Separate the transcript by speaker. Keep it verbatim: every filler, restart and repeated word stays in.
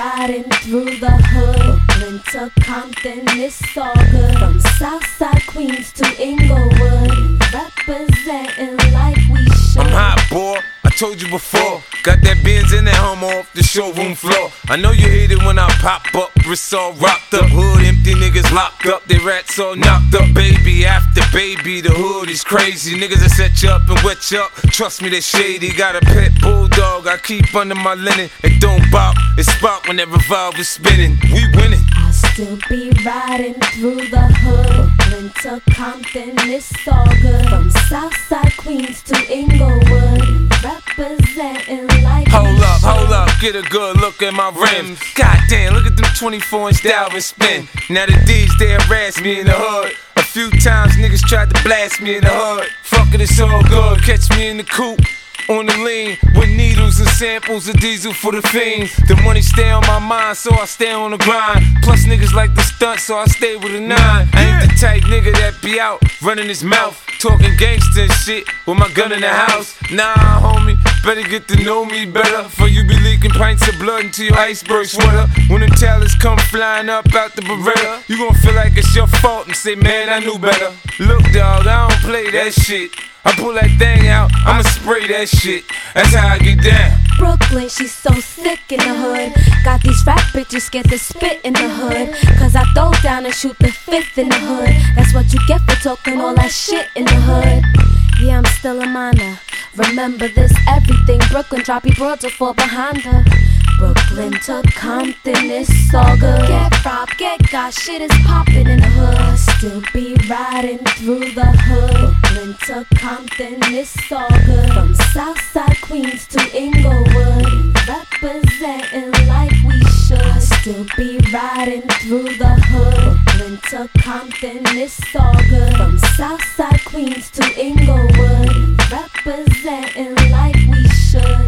Speaker 1: riding through the hood. Brooklyn to Compton, it's all good. From Southside Queens to Inglewood, representing like we should.
Speaker 2: I'm hot, boy, I told you before. Got that Benz in that Hummer off the showroom floor. I know you hate it when I pop up, wrists all rocked up. Hood empty, niggas locked up, they rats all knocked up. Baby after baby, the hood is crazy. Niggas that set you up and wet you up, trust me, they shady. Got a pet bulldog, I keep under my linen. It don't bop, it spot when that revolver's spinning. We winning.
Speaker 1: I'll still be riding through the hood. Brooklyn to Compton, it's all good. From Southside Queens to Inglewood, representing like
Speaker 2: Hold up, hold up, get a good look at my rims. Goddamn, look at them twenty-four inch Dalvin spin. Now the D's, they harass me in the hood. A few times niggas tried to blast me in the hood. Fuck it, it's all good, catch me in the coupe. On the lean, with needles and samples of diesel for the fiends. The money stay on my mind, so I stay on the grind. Plus niggas like the stunt, so I stay with a nine. I ain't the type nigga that be out, running his mouth, talking gangsta and shit, with my gun in the house. Nah, homie, better get to know me better, for you be leaking pints of blood into your iceberg sweater. When them talents come flying up out the Beretta, you gon' feel like it's your fault and say, man, I knew better. Look, dawg, I don't play that shit. I pull that thing out, I'ma spray that shit. That's how I get down.
Speaker 1: Brooklyn, she's so sick in the hood. Got these rap bitches scared to spit in the hood. Cause I throw down and shoot the fifth in the hood. That's what you get for talking all that shit in the hood. Yeah, I'm still a minor. Remember this, everything Brooklyn, drop your broad to fall behind her. Brooklyn to Compton, it's all good. Get robbed, get got, shit is poppin' in the hood. I'll still be riding through the hood. Brooklyn to Compton, it's all good. From Southside Queens to Inglewood, representing like we should. I'll still be riding through the hood. Brooklyn to Compton, it's all good. From Southside Queens to Inglewood, representing like we should.